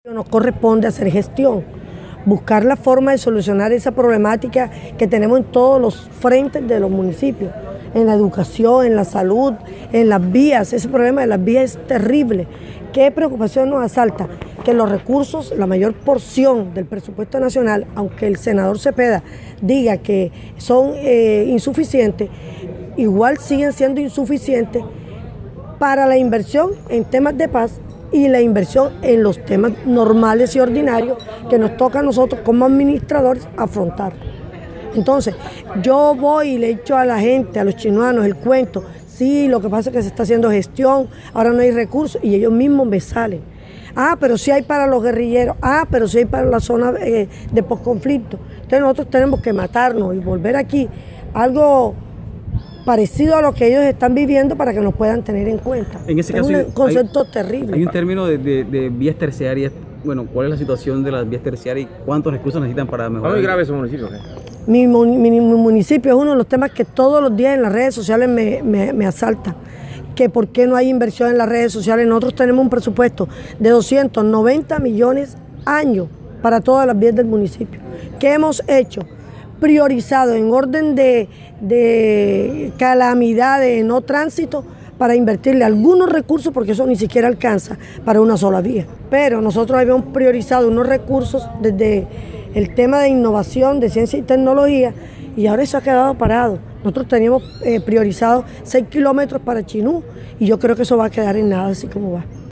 Nos corresponde hacer gestión, buscar la forma de solucionar esa problemática que tenemos en todos los frentes de los municipios, en la educación, en la salud, en las vías. Ese problema de las vías es terrible. ¿Qué preocupación nos asalta? Que los recursos, la mayor porción del presupuesto nacional, aunque el senador Cepeda diga que son insuficientes, igual siguen siendo insuficientes para la inversión en temas de paz y la inversión en los temas normales y ordinarios que nos toca a nosotros como administradores afrontar. Entonces, yo voy y le echo a la gente, a los chinuanos, el cuento, sí, lo que pasa es que se está haciendo gestión, ahora no hay recursos, y ellos mismos me salen. Pero sí hay para los guerrilleros, pero sí hay para la zona de posconflicto. Entonces nosotros tenemos que matarnos y volver aquí algo parecido a lo que ellos están viviendo para que nos puedan tener en cuenta. En ese caso, es un concepto terrible. Hay un término de vías terciarias. Bueno, ¿cuál es la situación de las vías terciarias y cuántos recursos necesitan para mejorar? ¿Está muy grave su municipio? Mi municipio es uno de los temas que todos los días en las redes sociales me asalta. Que por qué no hay inversión en las redes sociales. Nosotros tenemos un presupuesto de 290 millones año para todas las vías del municipio. ¿Qué hemos hecho? Priorizado en orden de calamidades, no tránsito, para invertirle algunos recursos, porque eso ni siquiera alcanza para una sola vía. Pero nosotros habíamos priorizado unos recursos desde el tema de innovación, de ciencia y tecnología, y ahora eso ha quedado parado. Nosotros teníamos priorizado 6 kilómetros para Chinú, y yo creo que eso va a quedar en nada, así como va.